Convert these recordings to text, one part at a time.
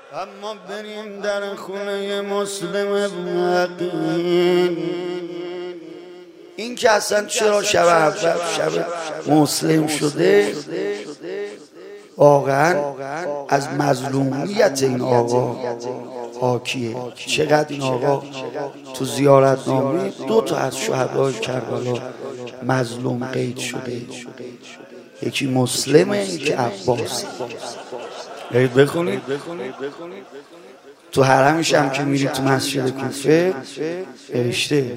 اما بریم در خونه مسلم یقین. این که اصلا چرا شب اول شب مسلم شده واقعا از مظلومیت این آقا حاکیه. چقدر این آقا تو زیارتنامه 2 تا از شهدای کربلا مظلوم قید شده. یکی مسلمه، یکی عباس. برید بخونید. تو حرمش هم که میرید تو مسجد کوفه نوشته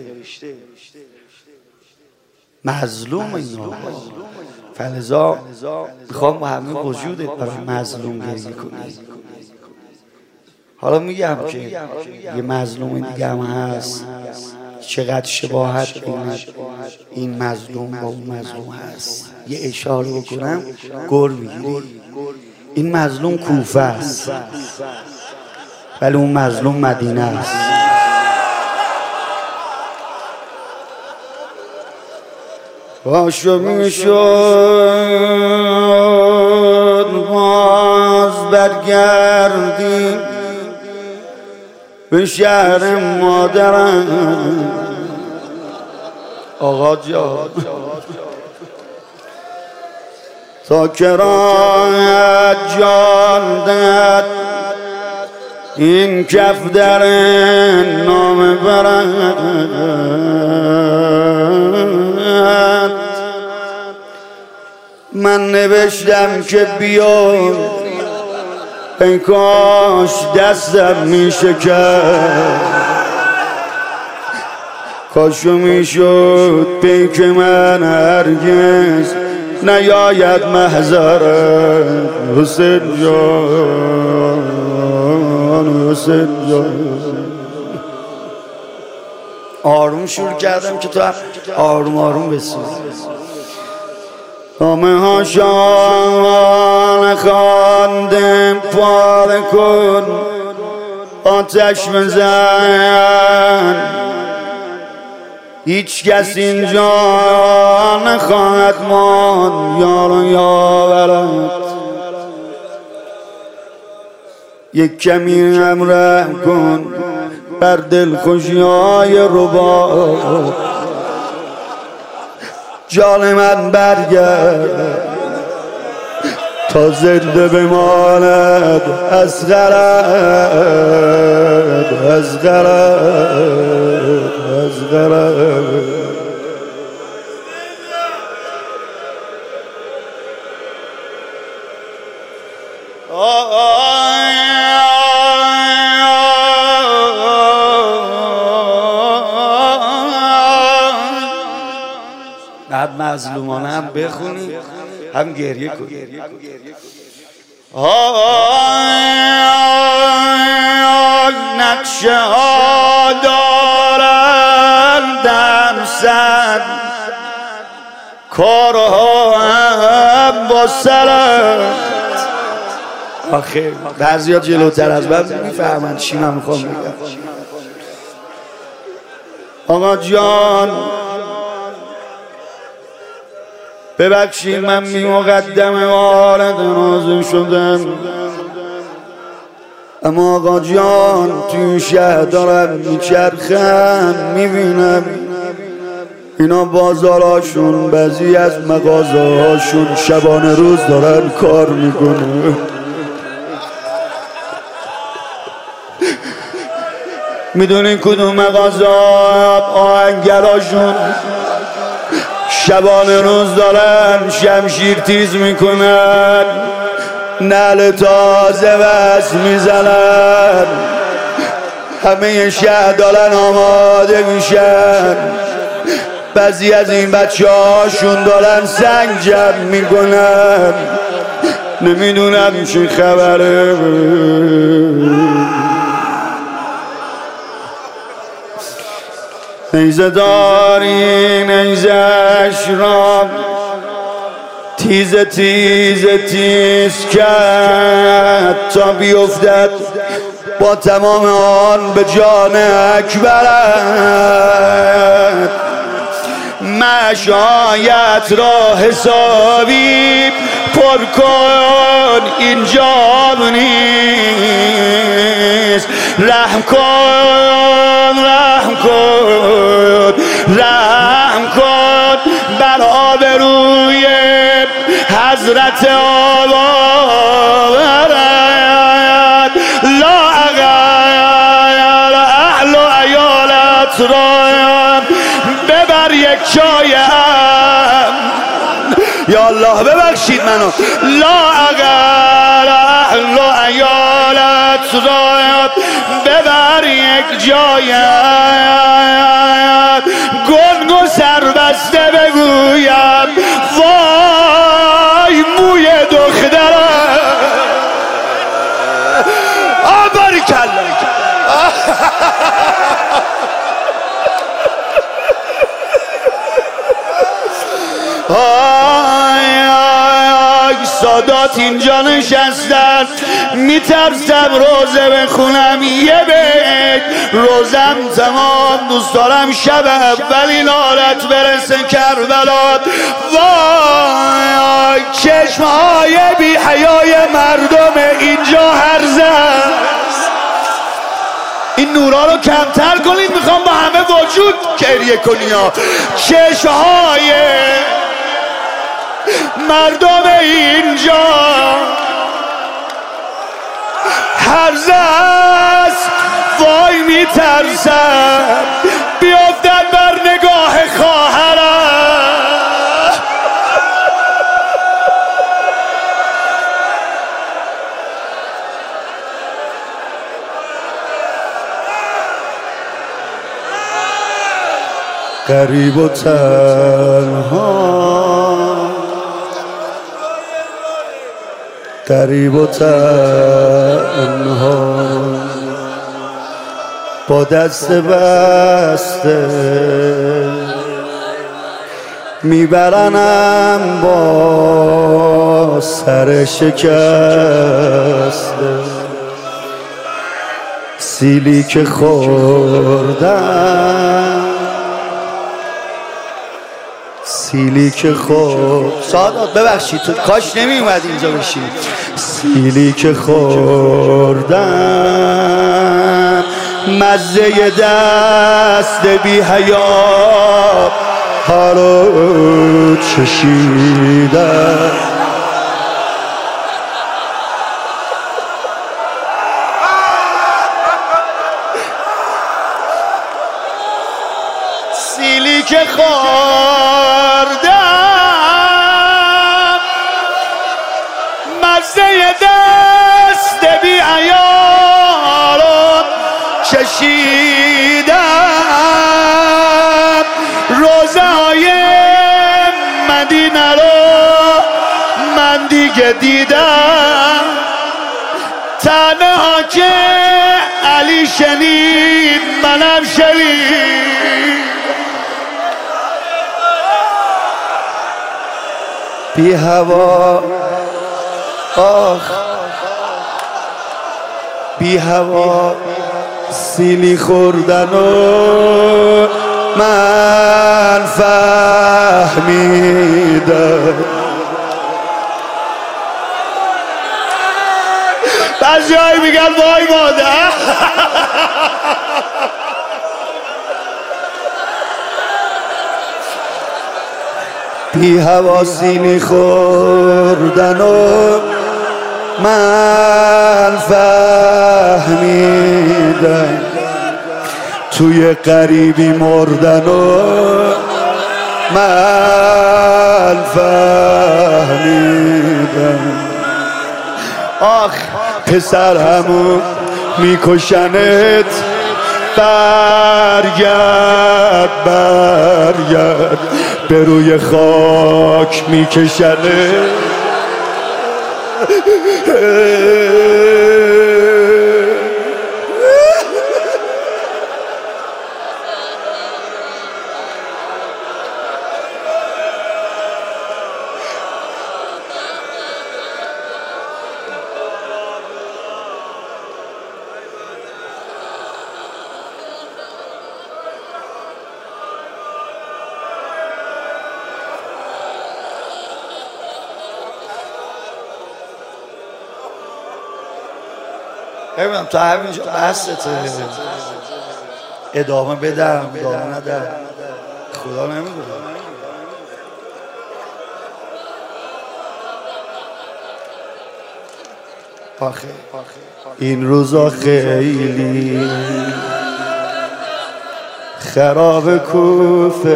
مظلوم این آقا. فلذا میخوام با همه وجودت برای مظلوم گریه کنی. حالا میگم که یه مظلوم دیگه هم هست، چقدر شباهت بین این مظلوم با اون مظلوم هست. یه اشاره بکنم گر میگیری. این مظلوم کوفه است ولی اون مظلوم مدینه است. پاشو میشد باز برگردیم به شهر مادرم. آقا جان تا کرایت جان دهد این کف در نام برد. من نوشتم که بیای ای کاش دستم میشه کرد، کاشو میشد پیک من هرگز نیاید محضرت. حسین جان حسین جان. آروم شروع کردم که تو آروم آروم بسوزی. نامه ها شان خواندم پاره کن آتش بزن. هیچ کس اینجا نخواهد ماند یار و یاورت. یک کمی هم رحم کن بر دلخوشی‌های ربا. جان من برگرد تا زنده بماند از غرد از غرد از غرد. بعد مظلومانه هم بخونی هم گریه کنی. نقشه ها دارن در سر، کارها هم با سرت. آخه بعضی ها جلوتر از من میفهمن چی من میخوام بگم. آقا جان ببخشید من می مقدم وارد نازم شدم، اما آقا جان توی شهر دارم میچرخم میبینم اینا بازاراشون بعضی از مغازه هاشون شبانه روز دارن کار میکنه. میدونین کدوم مغازه آهنگراشون شبانه روز دارن شمشیر تیز میکنن، نعل تازه وز میزنن، همه شهر دارن آماده میشن. بعضی از این بچه هاشون دارن سنگ جمع میکنن. نمیدونم چه خبره. نیزه داری نیزش را تیز تیز تیز کرد تا بیفتد با تمام آن به جان اکبرت. مشایت را حسابی پر کن اینجا نیست. رحم کن رحم کن رحم کن بر آبروی حضرت آباد لااقل اهل و عیالت را ببر یک جایم یا الله ببخشید منو لااقل اهل و عیالت را ببر یک جایم گنگ و سربسته بگویم وای موی دخترم باریکلا سادات اینجا نشستن میترسم روزه بخونم یه بیت روزم تمام دوست دارم شب اولین حالت برسه کربلا وای چشمهای بی حیای مردم اینجا هرزه است این نورا رو کمتر کنید میخوام با همه وجود گریه کنی ها چشمهای مردم اینجا هرزه است وای میترسم بیافتن بر نگاه خواهرم غریب و تنها غریب و تنها با دست بسته میبرنم با سر شکسته سیلی که خوردم سیلی که سادات ببخشید تو کاش نمی اومد اینجا بشید سیلی که خوردم مزه دست بی حیا ها رو چشیدم سیلی که خوردم مزه دست بی عیار رو چشیدم روزه های مدینه رو من دیگه دیدم تنها که علی شنید منم شنید بی هوا آخ بی هوا سیلی خوردن و من فهمیدم بعضی هایی میگن وای مادر بی هوا سیلی خوردن و من فهمیدم توی غریبی مردن و من فهمیدم آخ پسر همون میکشنت برگرد برگرد به روی خاک میکشنت ببینم تا همینجا بسته ادامه بدم ادامه ندم خدا نمیدونه. آخه این روزا خیلی خراب کوفه،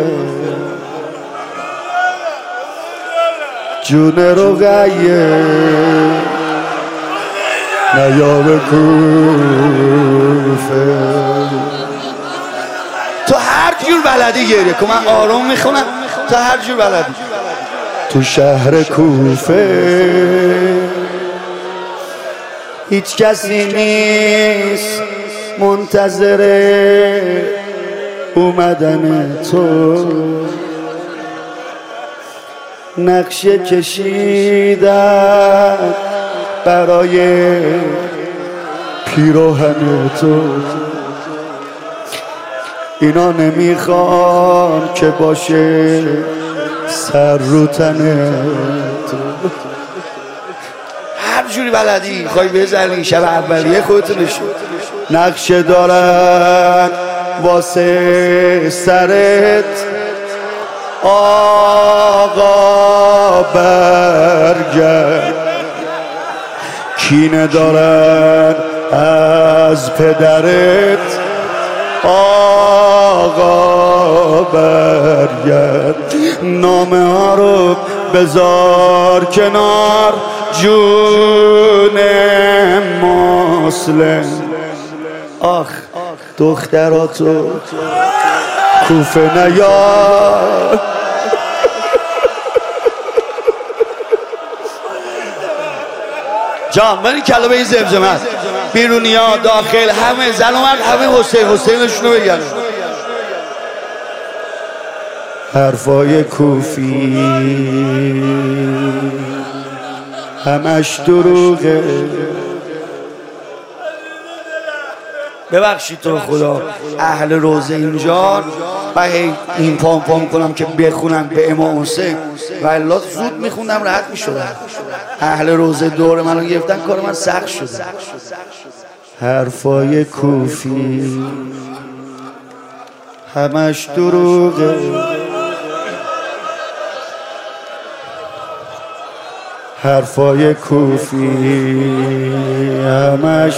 جون رقیه نیاب کوفه. تو هر جور بلدی گریه کن، من آروم میخونم، تو هر جور بلدی. تو شهر کوفه هیچ کسی نیست منتظر اومدن تو، نقشه کشیدن برای پیراهن تو. اینا نمیخوان که باشه سر رو تن تو. هر جوری بلدی خواهی بزنی شب اولیه خودتو نشون. نقشه دارن واسه سرت آقا برگرد، کینه دارن از پدرت آقا برگرد. نامه ها رو بذار کنار جون مسلم. آخ دختراتو کوفه نیار. جان من این کلمه این زمزمه بیرونی ها داخل همه زن و مرد همه حسینشونو بگن. حرفای کوفی همش دروغه. ببخشید تو خدا اهل روزه اینجا و این پام کنم که بخونم به امام حسین و الا زود میخوندم راحت میشدم. اهل روزه دور منو گرفتن کار من سخت شده. حرفای کوفی همش دروغه. حرفای کوفی همش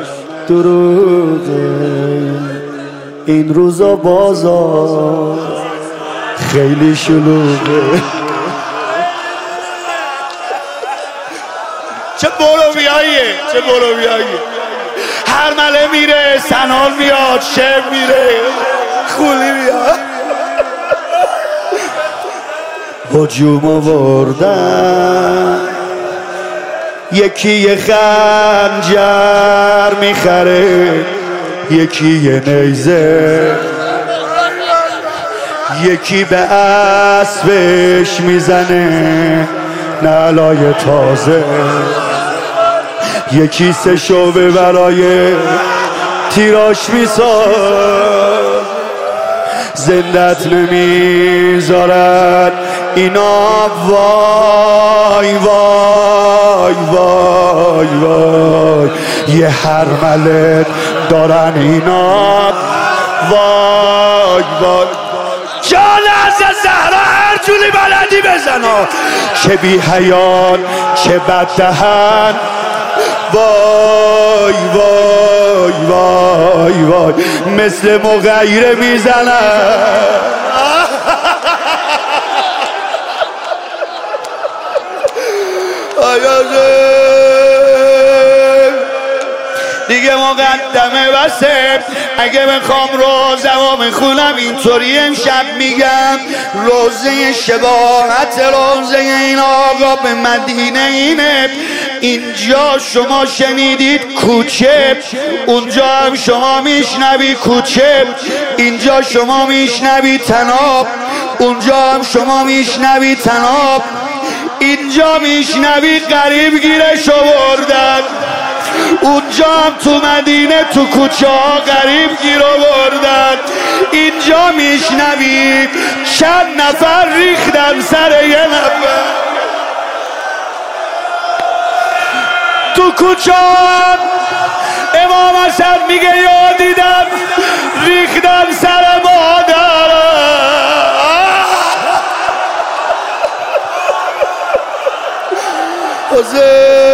دروغه. این روزا بازار خیلی شلوغه. چه برویاییه چه برویاییه. هر مله میره سنال میاد، شب میره خولی میاد. هجوم آوردن یکی یه خنجر میخره، یکی یه نیزه، یکی به اسبش میزنه نعلای تازه، یکی سه شعبه برای تیراش میساد. زندت نمیذارد اینا. وای وای وای وای یه هرمله دارن اینا. وای وای جان از زهرا هر جوری بلدی بزنا. چه بی حیان چه بد دهن. وای وای وای وای مثل مغیره میزنن. دیگه مقدمه بسه. اگه بخوام روزمو میخونم اینطوری امشب میگم. روزه شباهت روزه این آقا به مدینه اینه. اینجا شما شنیدید کوچه، اونجا هم شما میشنوی کوچه. اینجا شما میشنوی تناب، اونجا هم شما میشنوی تناب. اینجا میشنوی قریب گیرش آوردن، اونجا هم تو مدینه تو کوچه ها غریب گیر آوردن. اینجا میشنوی چند نفر ریختن سر یه نفر. تو کوچه ها امام حسن میگه یا دیدم ریختن سر مادرم. حسین